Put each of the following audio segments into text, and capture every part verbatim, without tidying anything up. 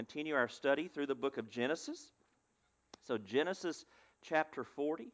Continue our study through the book of Genesis. So Genesis chapter forty.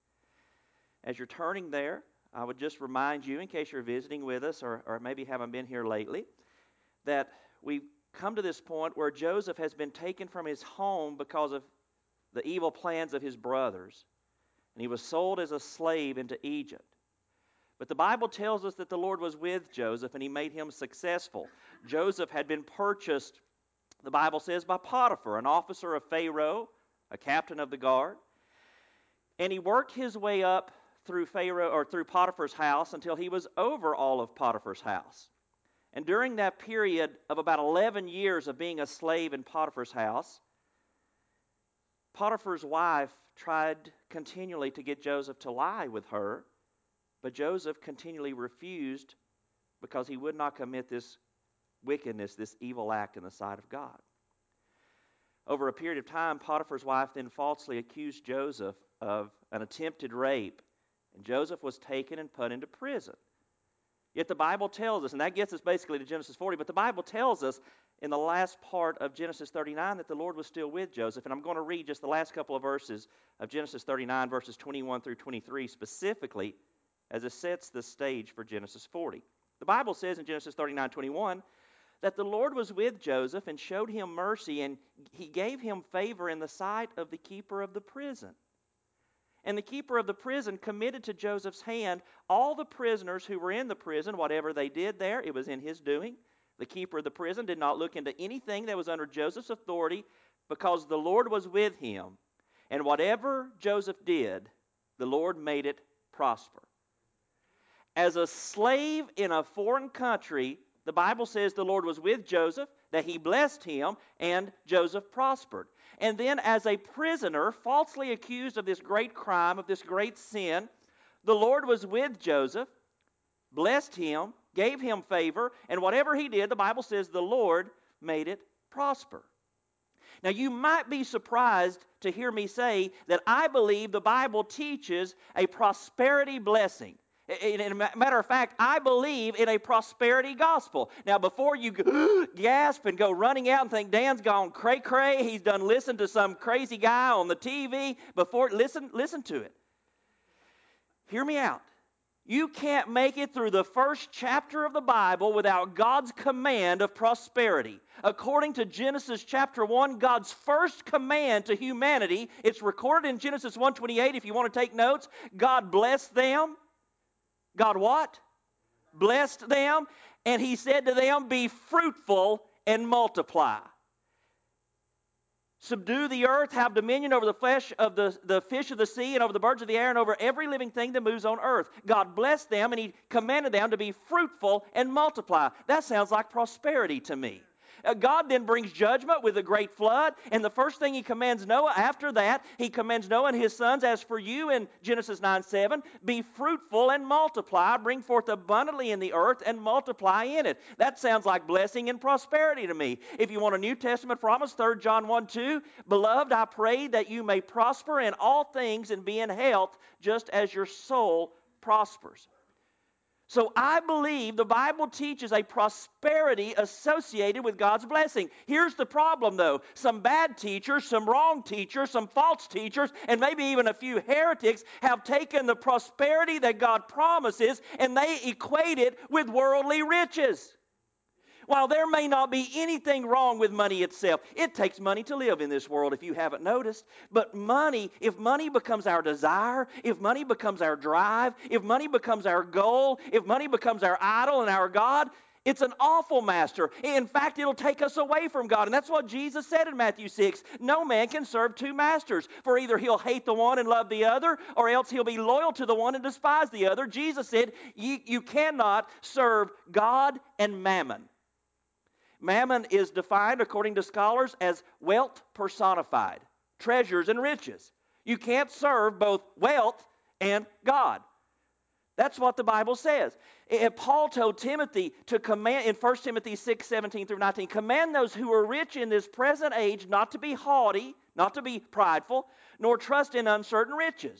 As you're turning there, I would just remind you, in case you're visiting with us or, or maybe haven't been here lately, that we've come to this point where Joseph has been taken from his home because of the evil plans of his brothers. And he was sold as a slave into Egypt. But the Bible tells us that the Lord was with Joseph and he made him successful. Joseph had been purchased, the Bible says, by Potiphar, an officer of Pharaoh, a captain of the guard. And he worked his way up through Pharaoh or through Potiphar's house until he was over all of Potiphar's house. And during that period of about eleven years of being a slave in Potiphar's house, Potiphar's wife tried continually to get Joseph to lie with her, but Joseph continually refused because he would not commit this wickedness, this evil act in the sight of God. Over a period of time, Potiphar's wife then falsely accused Joseph of an attempted rape, and Joseph was taken and put into prison. Yet the Bible tells us, and that gets us basically to Genesis forty, but the Bible tells us in the last part of Genesis thirty-nine that the Lord was still with Joseph. And I'm going to read just the last couple of verses of Genesis thirty-nine, verses twenty-one through twenty-three specifically, as it sets the stage for Genesis forty. The Bible says in Genesis thirty-nine twenty-one that the Lord was with Joseph and showed him mercy, and he gave him favor in the sight of the keeper of the prison. And the keeper of the prison committed to Joseph's hand all the prisoners who were in the prison. Whatever they did there, it was in his doing. The keeper of the prison did not look into anything that was under Joseph's authority because the Lord was with him. And whatever Joseph did, the Lord made it prosper. As a slave in a foreign country, the Bible says the Lord was with Joseph, that he blessed him, and Joseph prospered. And then as a prisoner, falsely accused of this great crime, of this great sin, the Lord was with Joseph, blessed him, gave him favor, and whatever he did, the Bible says the Lord made it prosper. Now you might be surprised to hear me say that I believe the Bible teaches a prosperity blessing. In a matter of fact, I believe in a prosperity gospel. Now, before you gasp and go running out and think Dan's gone cray-cray, he's done listened to some crazy guy on the T V, before listen, listen to it. Hear me out. You can't make it through the first chapter of the Bible without God's command of prosperity. According to Genesis chapter one, God's first command to humanity, it's recorded in Genesis one twenty-eight if you want to take notes. God blessed them. God what? Blessed them, and he said to them, be fruitful and multiply. Subdue the earth, have dominion over the flesh of the, the fish of the sea and over the birds of the air and over every living thing that moves on earth. God blessed them, and he commanded them to be fruitful and multiply. That sounds like prosperity to me. Uh, God then brings judgment with a great flood, and the first thing he commands Noah after that, he commands Noah and his sons, as for you in Genesis nine seven, be fruitful and multiply, bring forth abundantly in the earth and multiply in it. That sounds like blessing and prosperity to me. If you want a New Testament promise, Third John one two, beloved, I pray that you may prosper in all things and be in health, just as your soul prospers. So I believe the Bible teaches a prosperity associated with God's blessing. Here's the problem, though. Some bad teachers, some wrong teachers, some false teachers, and maybe even a few heretics have taken the prosperity that God promises and they equate it with worldly riches. While there may not be anything wrong with money itself, it takes money to live in this world if you haven't noticed. But money, if money becomes our desire, if money becomes our drive, if money becomes our goal, if money becomes our idol and our God, it's an awful master. In fact, it'll take us away from God. And that's what Jesus said in Matthew six. No man can serve two masters, for either he'll hate the one and love the other, or else he'll be loyal to the one and despise the other. Jesus said, you, you cannot serve God and mammon. Mammon is defined, according to scholars, as wealth personified, treasures and riches. You can't serve both wealth and God. That's what the Bible says. And Paul told Timothy to command, in First Timothy six, seventeen through nineteen, command those who are rich in this present age not to be haughty, not to be prideful, nor trust in uncertain riches.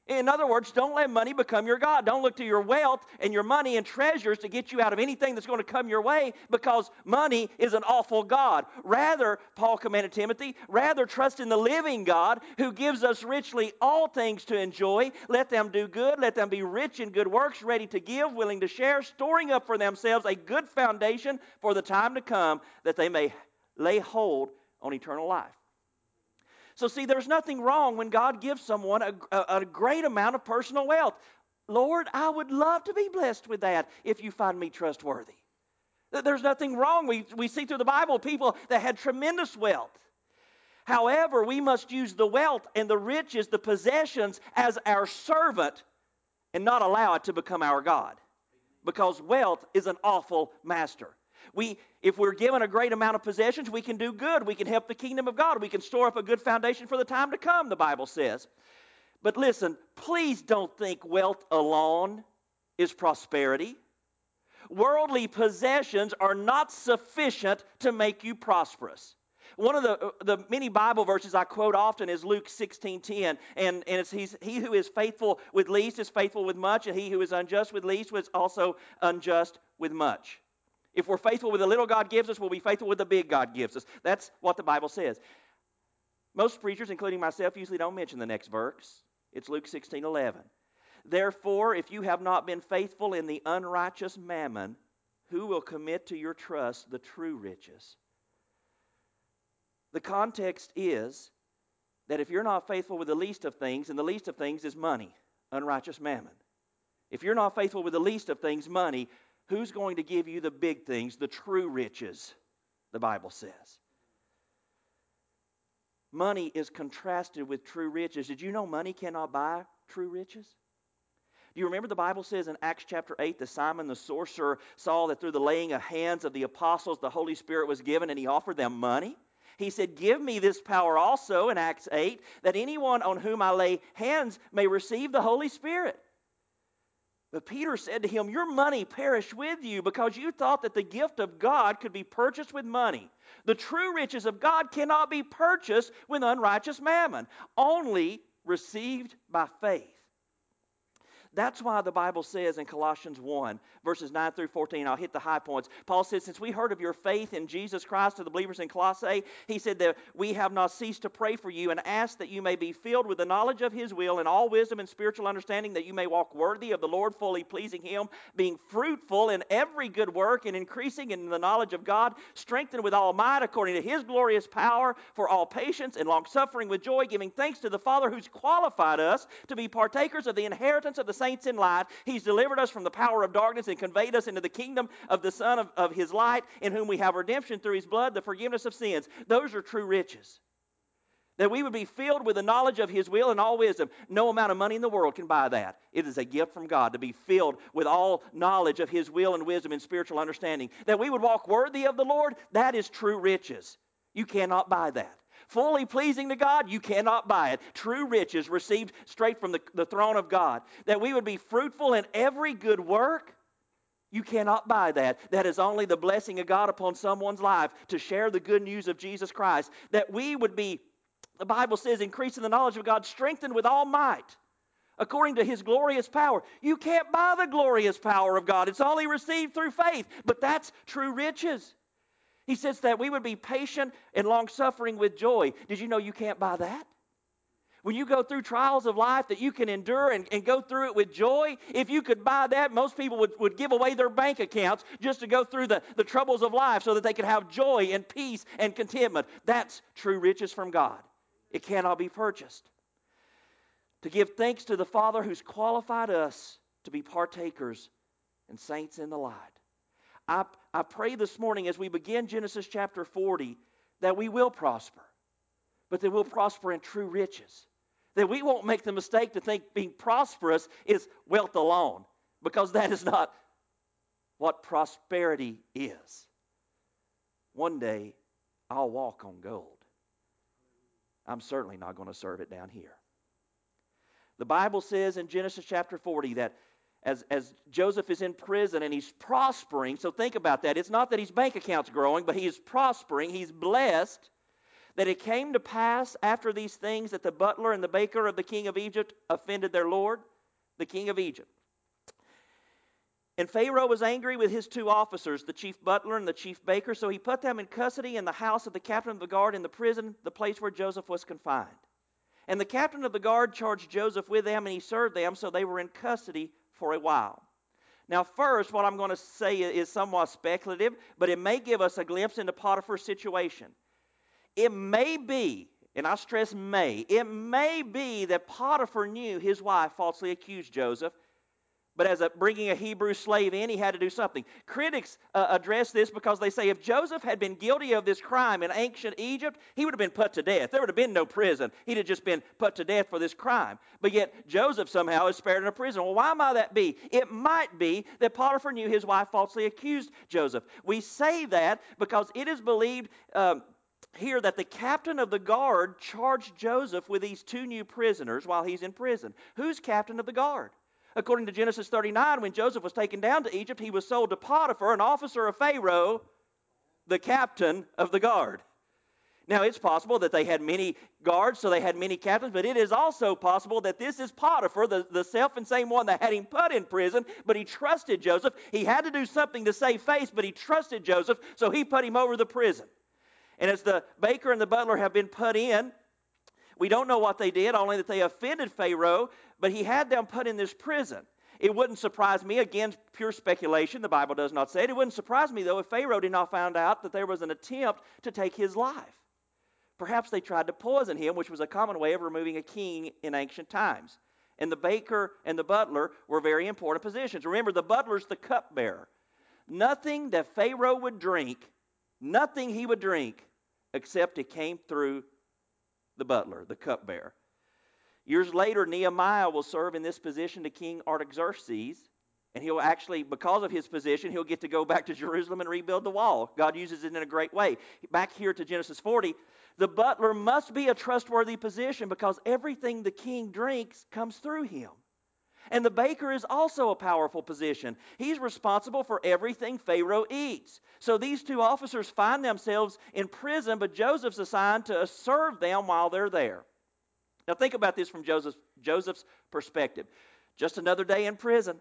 In other words, don't let money become your God. Don't look to your wealth and your money and treasures to get you out of anything that's going to come your way, because money is an awful God. Rather, Paul commanded Timothy, rather trust in the living God who gives us richly all things to enjoy. Let them do good. Let them be rich in good works, ready to give, willing to share, storing up for themselves a good foundation for the time to come, that they may lay hold on eternal life. So see, there's nothing wrong when God gives someone a, a, a great amount of personal wealth. Lord, I would love to be blessed with that if you find me trustworthy. There's nothing wrong. We, we see through the Bible people that had tremendous wealth. However, we must use the wealth and the riches, the possessions, as our servant and not allow it to become our God. Because wealth is an awful master. We, if we're given a great amount of possessions, we can do good. We can help the kingdom of God. We can store up a good foundation for the time to come, the Bible says. But listen, please don't think wealth alone is prosperity. Worldly possessions are not sufficient to make you prosperous. One of the, the many Bible verses I quote often is Luke sixteen ten, and, and it's he's, he who is faithful with least is faithful with much, and he who is unjust with least is also unjust with much. If we're faithful with the little God gives us, we'll be faithful with the big God gives us. That's what the Bible says. Most preachers, including myself, usually don't mention the next verse. It's Luke sixteen eleven. Therefore, if you have not been faithful in the unrighteous mammon, who will commit to your trust the true riches? The context is that if you're not faithful with the least of things, and the least of things is money, unrighteous mammon. If you're not faithful with the least of things, money, who's going to give you the big things, the true riches, the Bible says. Money is contrasted with true riches. Did you know money cannot buy true riches? Do you remember the Bible says in Acts chapter eight that Simon the sorcerer saw that through the laying of hands of the apostles the Holy Spirit was given, and he offered them money? He said, give me this power also, in Acts eight, that anyone on whom I lay hands may receive the Holy Spirit. But Peter said to him, your money perished with you, because you thought that the gift of God could be purchased with money. The true riches of God cannot be purchased with unrighteous mammon, only received by faith. That's why the Bible says in Colossians one, verses nine through fourteen, I'll hit the high points. Paul says, since we heard of your faith in Jesus Christ to the believers in Colossae, he said that we have not ceased to pray for you and ask that you may be filled with the knowledge of his will and all wisdom and spiritual understanding, that you may walk worthy of the Lord, fully pleasing him, being fruitful in every good work and increasing in the knowledge of God, strengthened with all might according to his glorious power, for all patience and long-suffering with joy, giving thanks to the Father who's qualified us to be partakers of the inheritance of the saints in light. He's delivered us from the power of darkness and conveyed us into the kingdom of the Son of, of his light, in whom we have redemption through his blood, the forgiveness of sins. Those are true riches. That we would be filled with the knowledge of his will and all wisdom. No amount of money in the world can buy that. It is a gift from God to be filled with all knowledge of his will and wisdom and spiritual understanding. That we would walk worthy of the Lord, that is true riches. You cannot buy that. Fully pleasing to God, you cannot buy it. True riches received straight from the, the throne of God. That we would be fruitful in every good work, you cannot buy that. That is only the blessing of God upon someone's life to share the good news of Jesus Christ. That we would be, the Bible says, increasing the knowledge of God, strengthened with all might, according to his glorious power. You can't buy the glorious power of God. It's only received through faith. But that's true riches. He says that we would be patient and long-suffering with joy. Did you know you can't buy that? When you go through trials of life, that you can endure and, and go through it with joy. If you could buy that, most people would, would give away their bank accounts just to go through the, the troubles of life so that they could have joy and peace and contentment. That's true riches from God. It cannot be purchased. To give thanks to the Father who's qualified us to be partakers and saints in the light. I, I pray this morning as we begin Genesis chapter forty that we will prosper, but that we'll prosper in true riches. That we won't make the mistake to think being prosperous is wealth alone, because that is not what prosperity is. One day, I'll walk on gold. I'm certainly not going to serve it down here. The Bible says in Genesis chapter forty that As, as Joseph is in prison and he's prospering, so think about that. It's not that his bank account's growing, but he is prospering. He's blessed. that it came to pass after these things that the butler and the baker of the king of Egypt offended their lord, the king of Egypt. And Pharaoh was angry with his two officers, the chief butler and the chief baker, so he put them in custody in the house of the captain of the guard in the prison, the place where Joseph was confined. And the captain of the guard charged Joseph with them, and he served them, so they were in custody for a while. Now, first, what I'm going to say is somewhat speculative, but it may give us a glimpse into Potiphar's situation. It may be, and I stress may, it may be that Potiphar knew his wife falsely accused Joseph, but as a, bringing a Hebrew slave in, he had to do something. Critics uh, address this because they say if Joseph had been guilty of this crime in ancient Egypt, he would have been put to death. There would have been no prison. He'd have just been put to death for this crime. But yet Joseph somehow is spared in a prison. Well, why might that be? It might be that Potiphar knew his wife falsely accused Joseph. We say that because it is believed um, here that the captain of the guard charged Joseph with these two new prisoners while he's in prison. Who's captain of the guard? According to Genesis thirty-nine, when Joseph was taken down to Egypt, he was sold to Potiphar, an officer of Pharaoh, the captain of the guard. Now, it's possible that they had many guards, so they had many captains, but it is also possible that this is Potiphar, the, the self and same one that had him put in prison, but he trusted Joseph. He had to do something to save face, but he trusted Joseph, so he put him over the prison. And as the baker and the butler have been put in, we don't know what they did, only that they offended Pharaoh, but he had them put in this prison. It wouldn't surprise me, again, pure speculation, the Bible does not say it. It wouldn't surprise me, though, if Pharaoh did not find out that there was an attempt to take his life. Perhaps they tried to poison him, which was a common way of removing a king in ancient times. And the baker and the butler were very important positions. Remember, the butler's the cupbearer. Nothing that Pharaoh would drink, nothing he would drink, except it came through the butler, the cupbearer. Years later, Nehemiah will serve in this position to King Artaxerxes, and he'll actually, because of his position, he'll get to go back to Jerusalem and rebuild the wall. God uses it in a great way. Back here to Genesis forty, the butler must be a trustworthy position because everything the king drinks comes through him. And the baker is also a powerful position. He's responsible for everything Pharaoh eats. So these two officers find themselves in prison, but Joseph's assigned to serve them while they're there. Now think about this from Joseph's, Joseph's perspective. Just another day in prison.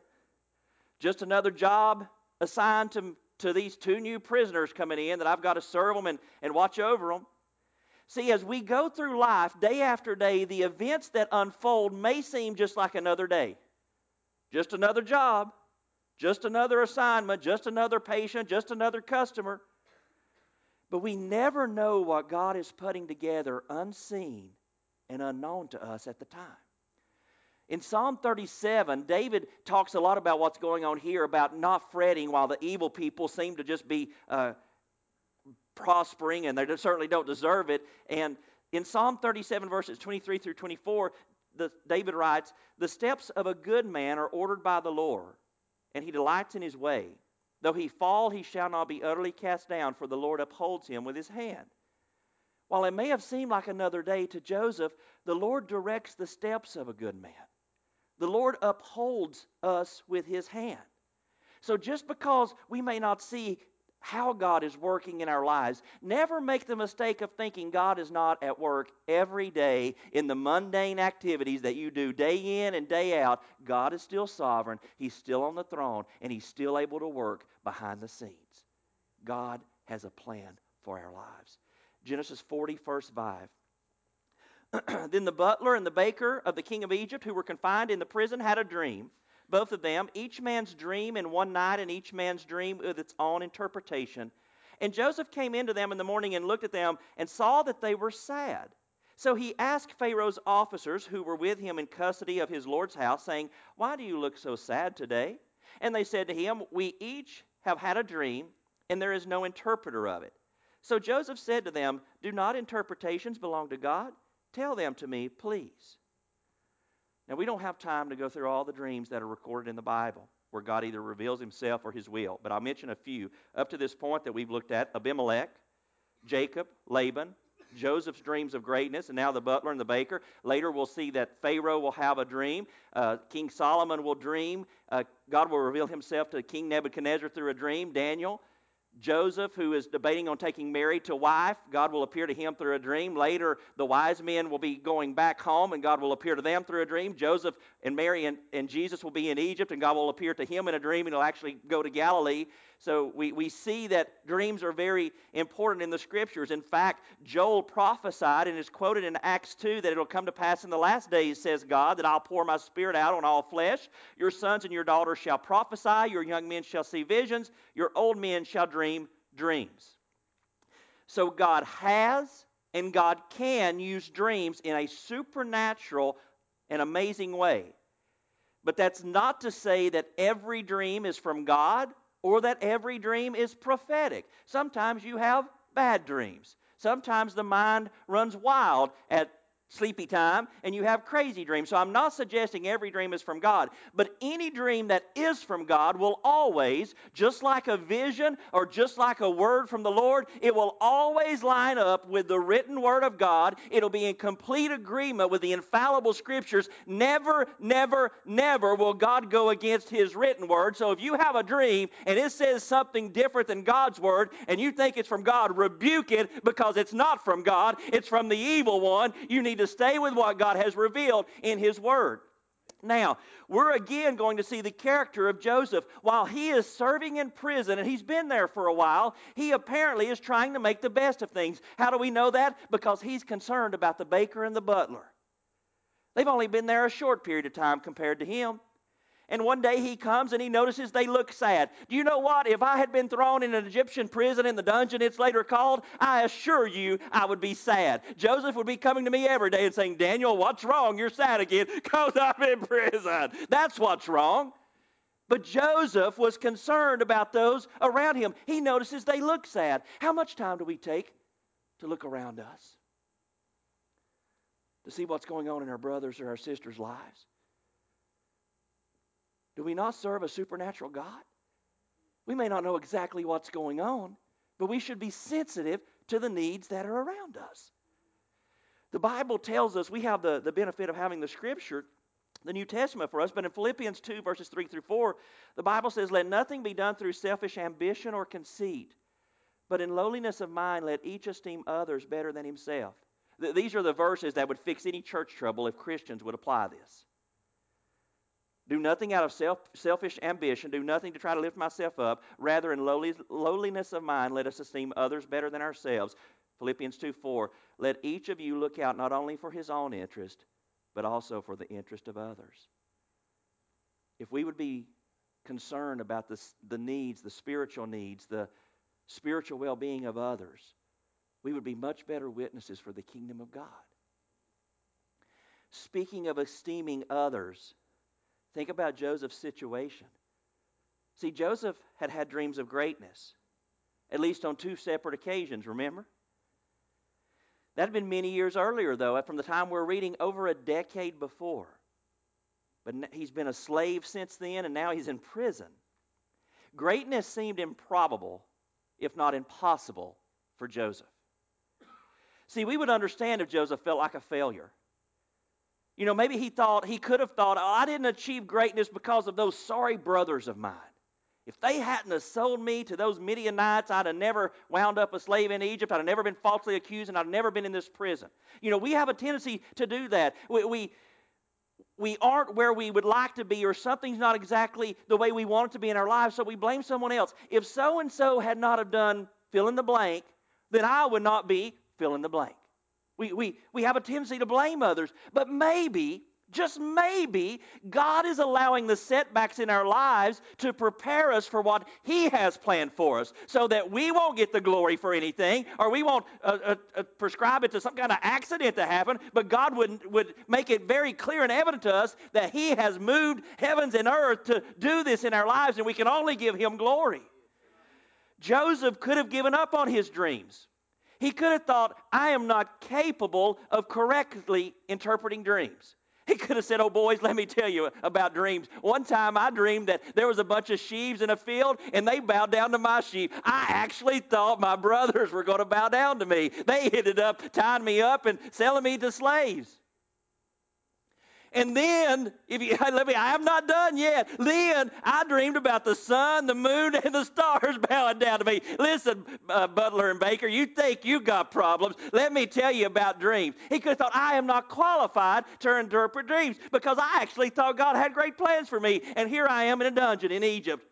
Just another job assigned to, to these two new prisoners coming in that I've got to serve them and, and watch over them. See, as we go through life day after day, the events that unfold may seem just like another day. Just another job, just another assignment, just another patient, just another customer. But we never know what God is putting together unseen and unknown to us at the time. In Psalm thirty-seven, David talks a lot about what's going on here, about not fretting while the evil people seem to just be uh, prospering, and they certainly don't deserve it. And in Psalm thirty-seven, verses twenty-three through twenty-four, the, David writes, "The steps of a good man are ordered by the Lord, and he delights in his way. Though he fall, he shall not be utterly cast down, for the Lord upholds him with his hand." While it may have seemed like another day to Joseph, the Lord directs the steps of a good man. The Lord upholds us with his hand. So just because we may not see how God is working in our lives, never make the mistake of thinking God is not at work every day in the mundane activities that you do day in and day out. God is still sovereign. He's still on the throne, and he's still able to work behind the scenes. God has a plan for our lives. Genesis forty, verse five. Then the butler and the baker of the king of Egypt, who were confined in the prison, had a dream. Both of them, each man's dream in one night, and each man's dream with its own interpretation. And Joseph came into them in the morning and looked at them and saw that they were sad. So he asked Pharaoh's officers who were with him in custody of his Lord's house, saying, "Why do you look so sad today?" And they said to him, "We each have had a dream, and there is no interpreter of it." So Joseph said to them, "Do not interpretations belong to God? Tell them to me, please." Now, we don't have time to go through all the dreams that are recorded in the Bible where God either reveals himself or his will, but I'll mention a few. Up to this point that we've looked at, Abimelech, Jacob, Laban, Joseph's dreams of greatness, and now the butler and the baker. Later we'll see that Pharaoh will have a dream. Uh, King Solomon will dream. Uh, God will reveal himself to King Nebuchadnezzar through a dream. Daniel. Joseph, who is debating on taking Mary to wife, God will appear to him through a dream. Later, the wise men will be going back home, and God will appear to them through a dream. Joseph and Mary and, and Jesus will be in Egypt, and God will appear to him in a dream, and he'll actually go to Galilee. So we, we see that dreams are very important in the Scriptures. In fact, Joel prophesied, and is quoted in Acts two, that it'll come to pass in the last days, says God, that I'll pour my Spirit out on all flesh. Your sons and your daughters shall prophesy. Your young men shall see visions. Your old men shall dream dreams. So God has and God can use dreams in a supernatural and amazing way. But that's not to say that every dream is from God or that every dream is prophetic. Sometimes you have bad dreams. Sometimes the mind runs wild at sleepy time and you have crazy dreams. So I'm not suggesting every dream is from God, but any dream that is from God will always, just like a vision or just like a word from the Lord, it will always line up with the written word of God. It'll be in complete agreement with the infallible Scriptures. Never, never, never will God go against His written word. So if you have a dream and it says something different than God's word and you think it's from God, rebuke it, because it's not from God. It's from the evil one. You need to stay with what God has revealed in His word. Now, we're again going to see the character of Joseph. While he is serving in prison, and he's been there for a while, he apparently is trying to make the best of things. How do we know that? Because he's concerned about the baker and the butler. They've only been there a short period of time compared to him. And one day he comes and he notices they look sad. Do you know what? If I had been thrown in an Egyptian prison in the dungeon it's later called, I assure you I would be sad. Joseph would be coming to me every day and saying, Daniel, what's wrong? You're sad again because I'm in prison. That's what's wrong. But Joseph was concerned about those around him. He notices they look sad. How much time do we take to look around us? To see what's going on in our brothers' or our sisters' lives? Do we not serve a supernatural God? We may not know exactly what's going on, but we should be sensitive to the needs that are around us. The Bible tells us we have the, the benefit of having the Scripture, the New Testament for us, but in Philippians two, verses three through four, the Bible says, let nothing be done through selfish ambition or conceit, but in lowliness of mind let each esteem others better than himself. Th- these are the verses that would fix any church trouble if Christians would apply this. Do nothing out of self, selfish ambition. Do nothing to try to lift myself up. Rather, in lowly, lowliness of mind, let us esteem others better than ourselves. Philippians two four. Let each of you look out not only for his own interest, but also for the interest of others. If we would be concerned about the, the needs, the spiritual needs, the spiritual well-being of others, we would be much better witnesses for the kingdom of God. Speaking of esteeming others, think about Joseph's situation. See, Joseph had had dreams of greatness, at least on two separate occasions, remember? That had been many years earlier, though, from the time we're reading, over a decade before. But he's been a slave since then, and now he's in prison. Greatness seemed improbable, if not impossible, for Joseph. See, we would understand if Joseph felt like a failure. You know, maybe he thought, he could have thought, oh, I didn't achieve greatness because of those sorry brothers of mine. If they hadn't have sold me to those Midianites, I'd have never wound up a slave in Egypt. I'd have never been falsely accused, and I'd have never been in this prison. You know, we have a tendency to do that. We, we, we aren't where we would like to be, or something's not exactly the way we want it to be in our lives, so we blame someone else. If so-and-so had not have done fill in the blank, then I would not be fill in the blank. We, we, we have a tendency to blame others, but maybe, just maybe, God is allowing the setbacks in our lives to prepare us for what He has planned for us, so that we won't get the glory for anything, or we won't uh, uh, uh, prescribe it to some kind of accident to happen, but God would, would make it very clear and evident to us that He has moved heavens and earth to do this in our lives, and we can only give Him glory. Joseph could have given up on his dreams. He could have thought, I am not capable of correctly interpreting dreams. He could have said, oh, boys, let me tell you about dreams. One time I dreamed that there was a bunch of sheaves in a field, and they bowed down to my sheep. I actually thought my brothers were going to bow down to me. They ended up tying me up and selling me to slaves. And then, if you let me, I am not done yet. Then I dreamed about the sun, the moon, and the stars bowing down to me. Listen, uh, Butler and Baker, you think you got problems. Let me tell you about dreams. He could have thought, I am not qualified to interpret dreams because I actually thought God had great plans for me. And here I am in a dungeon in Egypt.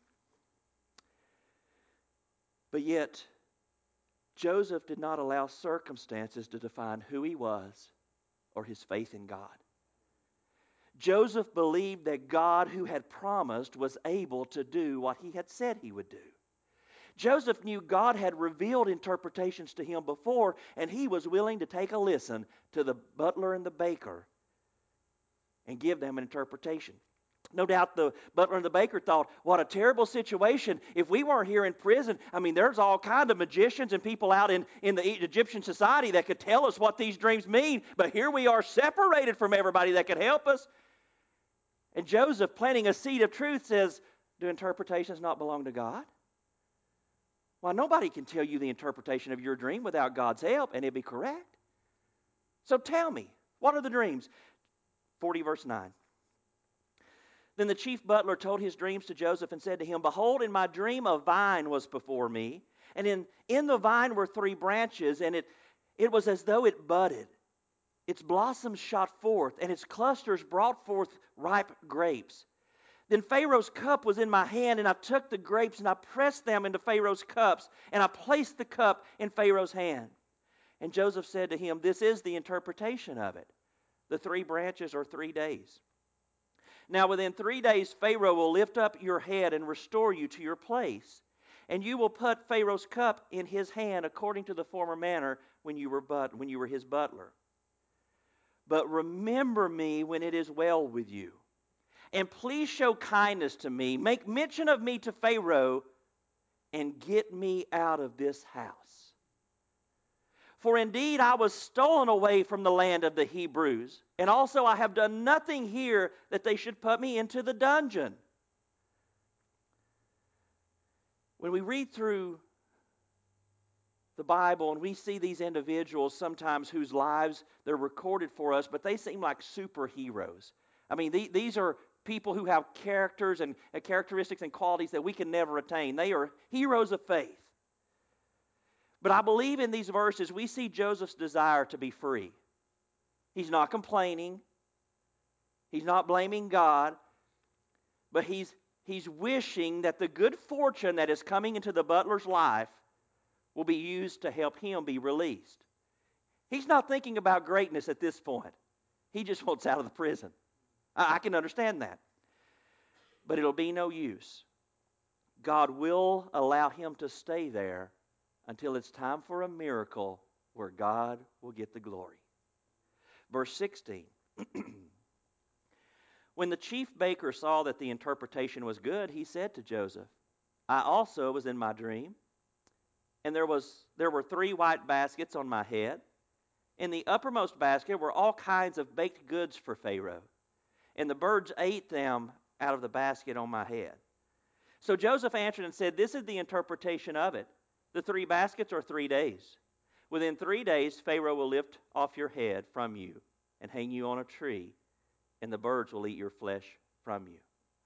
But yet, Joseph did not allow circumstances to define who he was or his faith in God. Joseph believed that God, who had promised, was able to do what he had said he would do. Joseph knew God had revealed interpretations to him before, and he was willing to take a listen to the butler and the baker and give them an interpretation. No doubt the butler and the baker thought, what a terrible situation. If we weren't here in prison, I mean, there's all kinds of magicians and people out in, in the Egyptian society that could tell us what these dreams mean, but here we are separated from everybody that could help us. And Joseph, planting a seed of truth, says, do interpretations not belong to God? Well, nobody can tell you the interpretation of your dream without God's help, and it'd be correct. So tell me, what are the dreams? forty verse nine. Then the chief butler told his dreams to Joseph and said to him, behold, in my dream a vine was before me, and in, in the vine were three branches, and it, it was as though it budded. Its blossoms shot forth, and its clusters brought forth ripe grapes. Then Pharaoh's cup was in my hand, and I took the grapes, and I pressed them into Pharaoh's cups, and I placed the cup in Pharaoh's hand. And Joseph said to him, this is the interpretation of it. The three branches are three days. Now within three days Pharaoh will lift up your head and restore you to your place. And you will put Pharaoh's cup in his hand according to the former manner when you were but, when you were his butler. But remember me when it is well with you. And please show kindness to me. Make mention of me to Pharaoh and get me out of this house. For indeed I was stolen away from the land of the Hebrews. And also I have done nothing here that they should put me into the dungeon. When we read through the Bible and we see these individuals sometimes whose lives they're recorded for us, but they seem like superheroes. I mean, the, these are people who have characters and uh, characteristics and qualities that we can never attain. They are heroes of faith. But I believe in these verses we see Joseph's desire to be free. He's not complaining. He's not blaming God. But he's, he's wishing that the good fortune that is coming into the butler's life will be used to help him be released. He's not thinking about greatness at this point. He just wants out of the prison. I, I can understand that. But it'll be no use. God will allow him to stay there until it's time for a miracle where God will get the glory. Verse sixteen. When the chief baker saw that the interpretation was good, he said to Joseph, I also was in my dream, and there was there were three white baskets on my head. In the uppermost basket were all kinds of baked goods for Pharaoh, and the birds ate them out of the basket on my head. So Joseph answered and said, this is the interpretation of it. The three baskets are three days. Within three days, Pharaoh will lift off your head from you and hang you on a tree, and the birds will eat your flesh from you.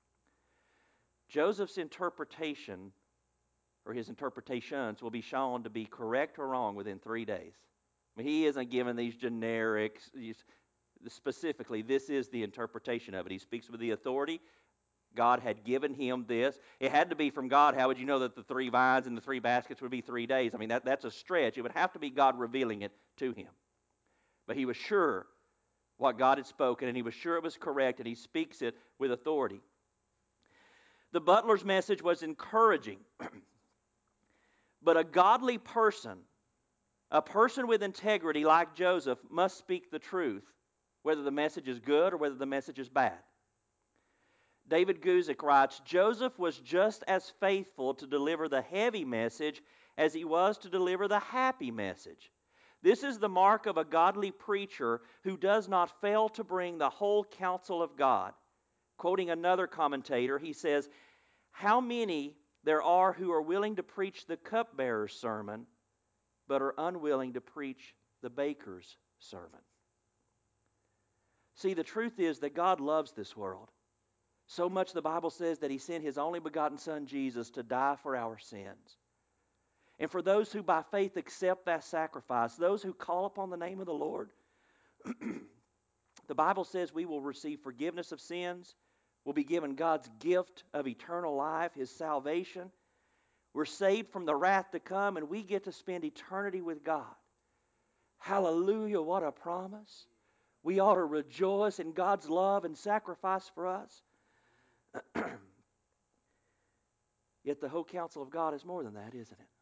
Joseph's interpretation, or his interpretations, will be shown to be correct or wrong within three days. I mean, he isn't given these generics. Specifically, this is the interpretation of it. He speaks with the authority. God had given him this. It had to be from God. How would you know that the three vines and the three baskets would be three days? I mean, that, that's a stretch. It would have to be God revealing it to him. But he was sure what God had spoken, and he was sure it was correct, and he speaks it with authority. The butler's message was encouraging. But a godly person, a person with integrity like Joseph, must speak the truth, whether the message is good or whether the message is bad. David Guzik writes, Joseph was just as faithful to deliver the heavy message as he was to deliver the happy message. This is the mark of a godly preacher who does not fail to bring the whole counsel of God. Quoting another commentator, he says, how many there are who are willing to preach the cupbearer's sermon, but are unwilling to preach the baker's sermon. See, the truth is that God loves this world. So much the Bible says that He sent His only begotten Son, Jesus, to die for our sins. And for those who by faith accept that sacrifice, those who call upon the name of the Lord, the Bible says we will receive forgiveness of sins. We'll be given God's gift of eternal life, His salvation. We're saved from the wrath to come, and we get to spend eternity with God. Hallelujah, what a promise. We ought to rejoice in God's love and sacrifice for us. Yet the whole counsel of God is more than that, isn't it?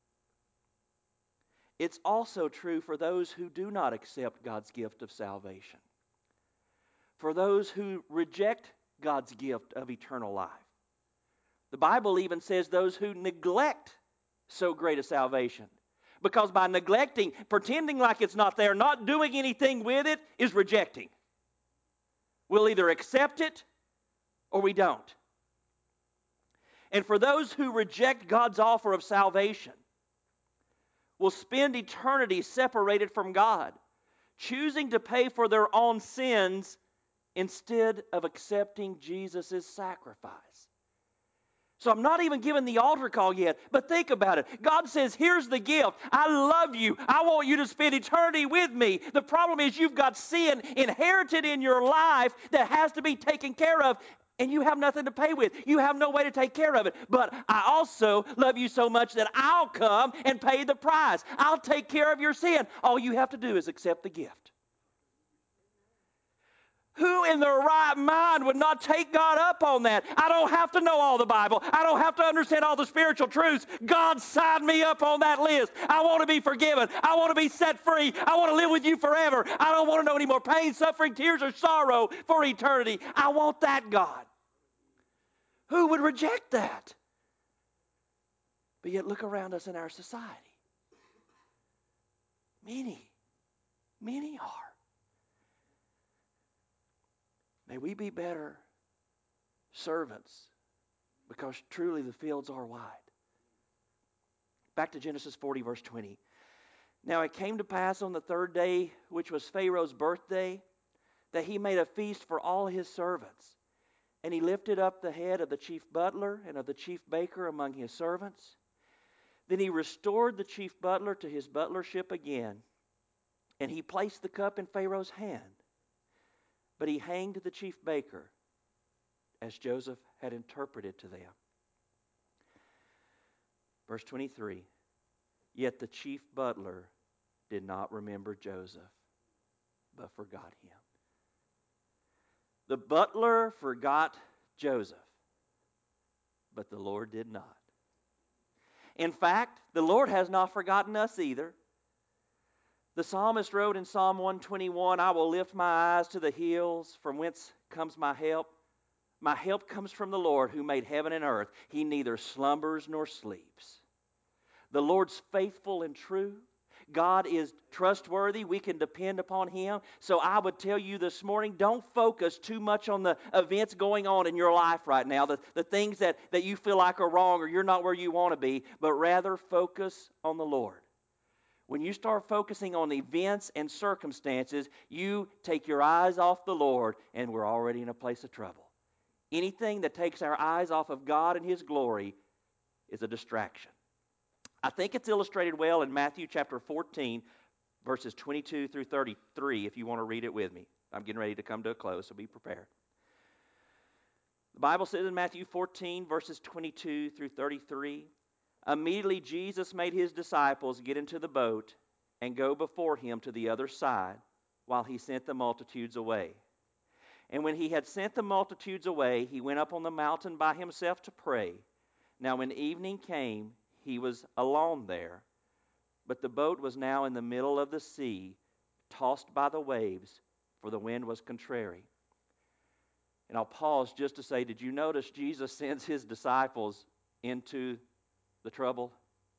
It's also true for those who do not accept God's gift of salvation. For those who reject God's gift of eternal life. The Bible even says those who neglect so great a salvation. Because by neglecting, pretending like it's not there, not doing anything with it, is rejecting. We'll either accept it or we don't. And for those who reject God's offer of salvation, will spend eternity separated from God, choosing to pay for their own sins instead of accepting Jesus' sacrifice. So I'm not even giving the altar call yet, but think about it. God says, here's the gift. I love you. I want you to spend eternity with me. The problem is you've got sin inherited in your life that has to be taken care of, and you have nothing to pay with. You have no way to take care of it. But I also love you so much that I'll come and pay the price. I'll take care of your sin. All you have to do is accept the gift. Who in their right mind would not take God up on that? I don't have to know all the Bible. I don't have to understand all the spiritual truths. God signed me up on that list. I want to be forgiven. I want to be set free. I want to live with you forever. I don't want to know any more pain, suffering, tears, or sorrow for eternity. I want that God. Who would reject that? But yet look around us in our society. Many, many are. May we be better servants, because truly the fields are wide. Back to Genesis forty, verse twenty. Now it came to pass on the third day, which was Pharaoh's birthday, that he made a feast for all his servants. And he lifted up the head of the chief butler and of the chief baker among his servants. Then he restored the chief butler to his butlership again, and he placed the cup in Pharaoh's hand. But he hanged the chief baker, as Joseph had interpreted to them. Verse twenty-three, yet the chief butler did not remember Joseph, but forgot him. The butler forgot Joseph, but the Lord did not. In fact, the Lord has not forgotten us either. The psalmist wrote in Psalm one twenty-one, I will lift my eyes to the hills, from whence comes my help. My help comes from the Lord who made heaven and earth. He neither slumbers nor sleeps. The Lord's faithful and true. God is trustworthy. We can depend upon Him. So I would tell you this morning, don't focus too much on the events going on in your life right now, the, the things that, that you feel like are wrong or you're not where you want to be, but rather focus on the Lord. When you start focusing on events and circumstances, you take your eyes off the Lord, and we're already in a place of trouble. Anything that takes our eyes off of God and His glory is a distraction. I think it's illustrated well in Matthew chapter fourteen, verses twenty-two through thirty-three, if you want to read it with me. I'm getting ready to come to a close, so be prepared. The Bible says in Matthew fourteen, verses twenty-two through thirty-three, immediately Jesus made His disciples get into the boat and go before Him to the other side while He sent the multitudes away. And when He had sent the multitudes away, He went up on the mountain by Himself to pray. Now when evening came, He was alone there, but the boat was now in the middle of the sea, tossed by the waves, for the wind was contrary. And I'll pause just to say, did you notice Jesus sends His disciples into the trouble?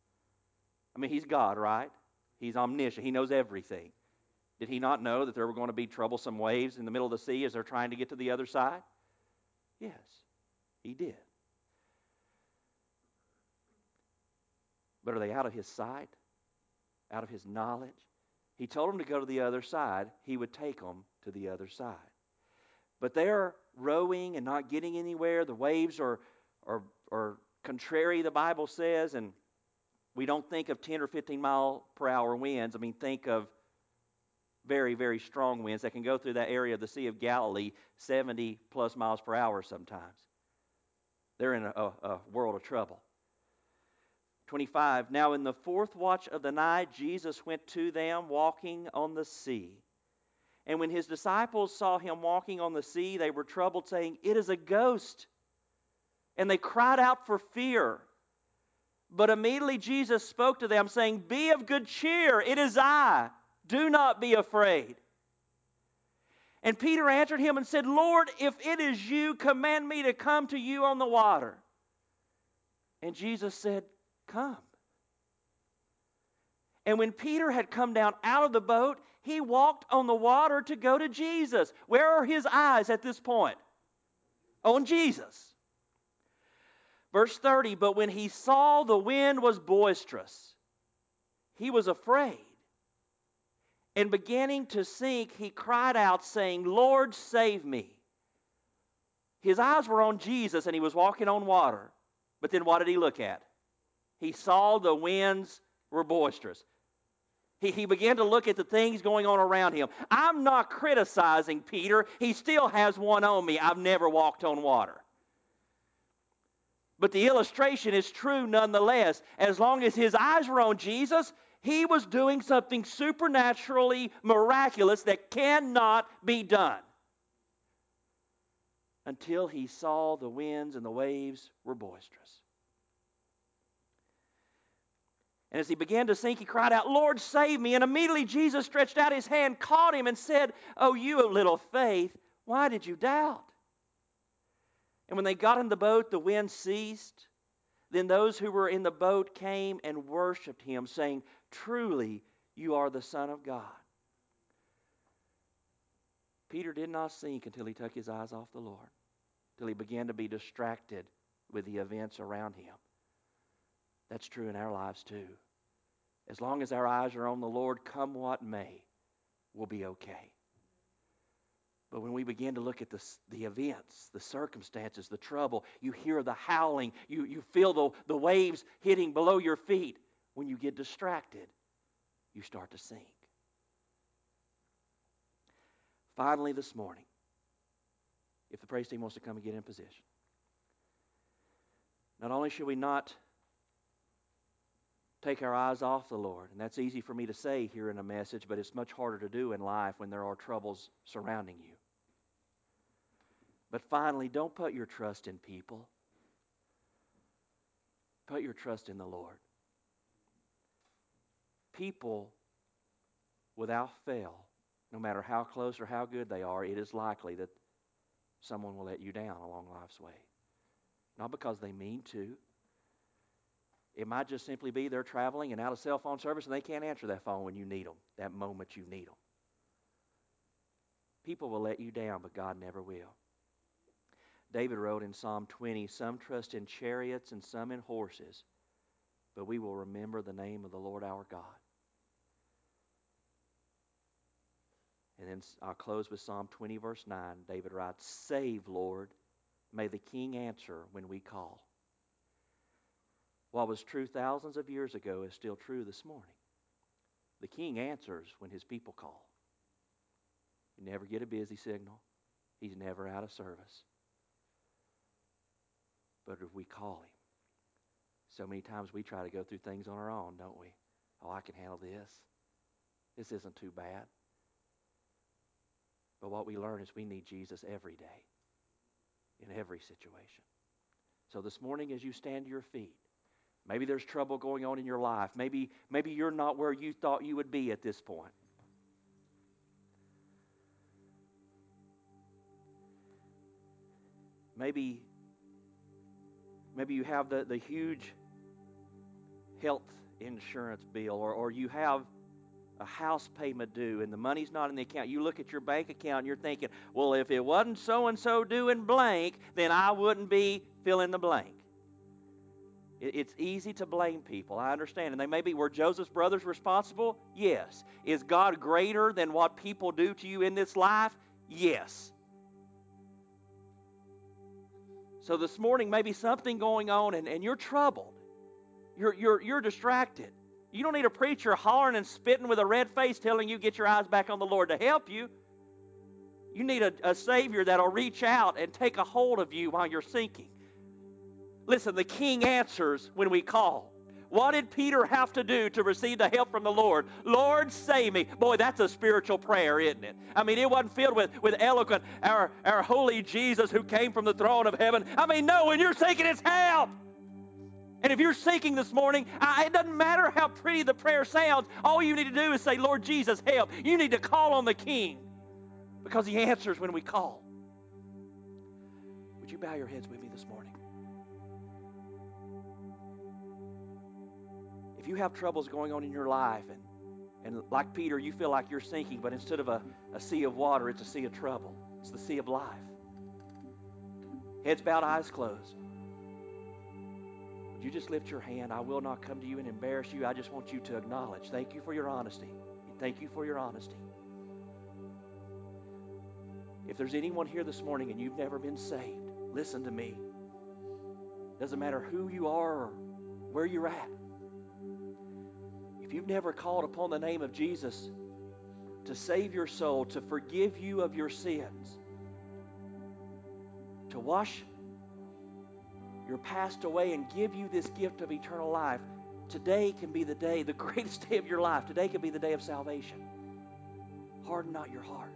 I mean, He's God, right? He's omniscient. He knows everything. Did He not know that there were going to be troublesome waves in the middle of the sea as they're trying to get to the other side? Yes, He did. But are they out of His sight? Out of His knowledge? He told them to go to the other side. He would take them to the other side. But they're rowing and not getting anywhere. The waves are, are, are contrary, the Bible says, and we don't think of ten or fifteen mile per hour winds. I mean, think of very, very strong winds that can go through that area of the Sea of Galilee seventy plus miles per hour sometimes. They're in a, a, a world of trouble. twenty-five, now in the fourth watch of the night, Jesus went to them walking on the sea. And when his disciples saw him walking on the sea, they were troubled, saying, "It is a ghost." And they cried out for fear. But immediately Jesus spoke to them, saying, "Be of good cheer, it is I. Do not be afraid." And Peter answered him and said, "Lord, if it is you, command me to come to you on the water." And Jesus said, "Come." And when Peter had come down out of the boat, he walked on the water to go to Jesus. Where are his eyes at this point? On Jesus. Verse thirty, but when he saw the wind was boisterous, he was afraid. And beginning to sink, he cried out, saying, "Lord, save me." His eyes were on Jesus and he was walking on water. But then what did he look at? He saw the winds were boisterous. He, he began to look at the things going on around him. I'm not criticizing Peter. He still has one on me. I've never walked on water. But the illustration is true nonetheless. As long as his eyes were on Jesus, he was doing something supernaturally miraculous that cannot be done. Until he saw the winds and the waves were boisterous. And as he began to sink, he cried out, "Lord, save me." And immediately Jesus stretched out his hand, caught him, and said, "Oh, you of little faith, why did you doubt?" And when they got in the boat, the wind ceased. Then those who were in the boat came and worshiped him, saying, "Truly, you are the Son of God." Peter did not sink until he took his eyes off the Lord, until he began to be distracted with the events around him. That's true in our lives too. As long as our eyes are on the Lord, come what may, we'll be okay. But when we begin to look at the, the events, the circumstances, the trouble, you hear the howling, you, you feel the, the waves hitting below your feet. When you get distracted, you start to sink. Finally this morning, if the praise team wants to come and get in position, not only should we not take our eyes off the Lord, and that's easy for me to say here in a message, but it's much harder to do in life when there are troubles surrounding you. But finally, don't put your trust in people. Put your trust in the Lord. People, without fail, no matter how close or how good they are, it is likely that someone will let you down along life's way. Not because they mean to. It might just simply be they're traveling and out of cell phone service and they can't answer that phone when you need them, that moment you need them. People will let you down, but God never will. David wrote in Psalm twenty, "Some trust in chariots and some in horses, but we will remember the name of the Lord our God." And then I'll close with Psalm twenty, verse nine. David writes, "Save, Lord, may the King answer when we call." What was true thousands of years ago is still true this morning. The King answers when his people call. You never get a busy signal. He's never out of service. But if we call him, so many times we try to go through things on our own, don't we? Oh, I can handle this. This isn't too bad. But what we learn is we need Jesus every day, in every situation. So this morning as you stand to your feet, maybe there's trouble going on in your life. Maybe, maybe you're not where you thought you would be at this point. Maybe, maybe you have the, the huge health insurance bill, or, or you have a house payment due and the money's not in the account. You look at your bank account and you're thinking, well, if it wasn't so-and-so doing blank, then I wouldn't be fill in the blank. It's easy to blame people, I understand. And they may be, were Joseph's brothers responsible? Yes. Is God greater than what people do to you in this life? Yes. So this morning, maybe something going on and, and you're troubled. You're, you're, you're distracted. You don't need a preacher hollering and spitting with a red face telling you get your eyes back on the Lord to help you. You need a, a Savior that'll reach out and take a hold of you while you're sinking. Listen, the King answers when we call. What did Peter have to do to receive the help from the Lord? Lord, save me. Boy, that's a spiritual prayer, isn't it? I mean, it wasn't filled with, with eloquent, our, our holy Jesus who came from the throne of heaven. I mean, no, when you're sinking, it's help. And if you're sinking this morning, I, it doesn't matter how pretty the prayer sounds. All you need to do is say, Lord Jesus, help. You need to call on the King because He answers when we call. Would you bow your heads with me this morning? If you have troubles going on in your life, and, and like Peter, you feel like you're sinking, but instead of a, a sea of water, it's a sea of trouble. It's the sea of life. Heads bowed, eyes closed. Would you just lift your hand? I will not come to you and embarrass you. I just want you to acknowledge. Thank you for your honesty. Thank you for your honesty. If there's anyone here this morning and you've never been saved, listen to me. Doesn't matter who you are or where you're at. If you've never called upon the name of Jesus to save your soul, to forgive you of your sins, to wash your past away and give you this gift of eternal life, today can be the day, the greatest day of your life. Today can be the day of salvation. Harden not your heart.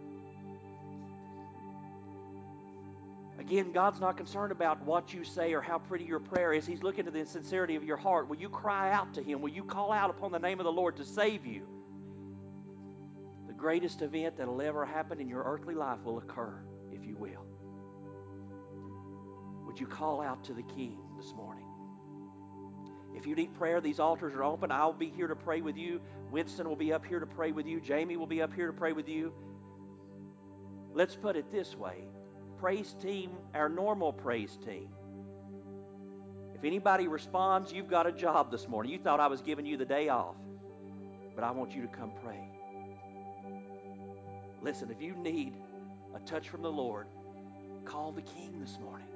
Again, God's not concerned about what you say or how pretty your prayer is. He's looking to the sincerity of your heart. Will you cry out to Him? Will you call out upon the name of the Lord to save you? The greatest event that will ever happen in your earthly life will occur, if you will. Would you call out to the King this morning? If you need prayer, these altars are open. I'll be here to pray with you. Winston will be up here to pray with you. Jamie will be up here to pray with you. Let's put it this way. Praise team, our normal praise team. If anybody responds, you've got a job this morning. You thought I was giving you the day off, but I want you to come pray. Listen, if you need a touch from the Lord, call the King this morning.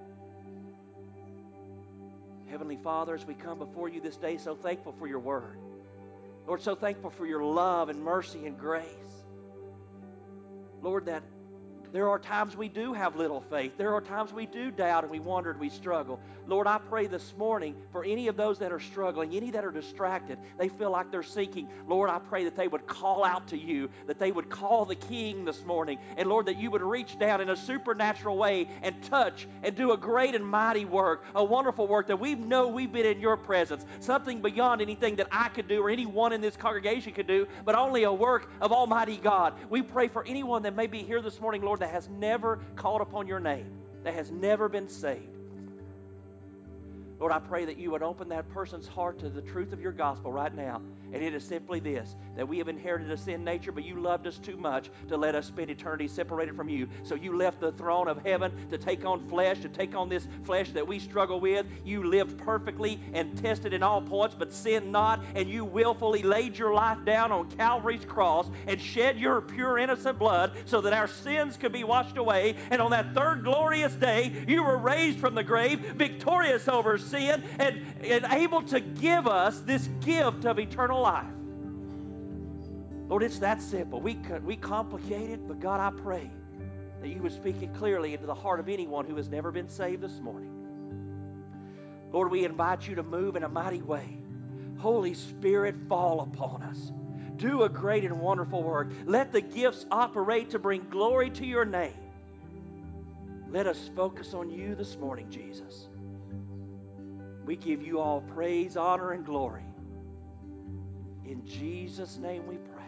Heavenly Father, as we come before you this day, so thankful for your word. Lord, so thankful for your love and mercy and grace. Lord, that there are times we do have little faith. There are times we do doubt and we wonder and we struggle. Lord, I pray this morning for any of those that are struggling, any that are distracted, they feel like they're sinking. Lord, I pray that they would call out to you, that they would call the King this morning. And Lord, that you would reach down in a supernatural way and touch and do a great and mighty work, a wonderful work that we know we've been in your presence, something beyond anything that I could do or anyone in this congregation could do, but only a work of Almighty God. We pray for anyone that may be here this morning, Lord, that has never called upon your name, that has never been saved. Lord, I pray that you would open that person's heart to the truth of your gospel right now. And it is simply this, that we have inherited a sin nature, but you loved us too much to let us spend eternity separated from you. So you left the throne of heaven to take on flesh, to take on this flesh that we struggle with. You lived perfectly and tested in all points, but sinned not. And you willfully laid your life down on Calvary's cross and shed your pure, innocent blood so that our sins could be washed away. And on that third glorious day, you were raised from the grave, victorious over sin, and, and able to give us this gift of eternal life. Lord, it's that simple. We, we complicate it, but God, I pray that you would speak it clearly into the heart of anyone who has never been saved this morning. Lord, we invite you to move in a mighty way. Holy Spirit, fall upon us. Do a great and wonderful work. Let the gifts operate to bring glory to your name. Let us focus on you this morning, Jesus. We give you all praise, honor, and glory. In Jesus' name we pray.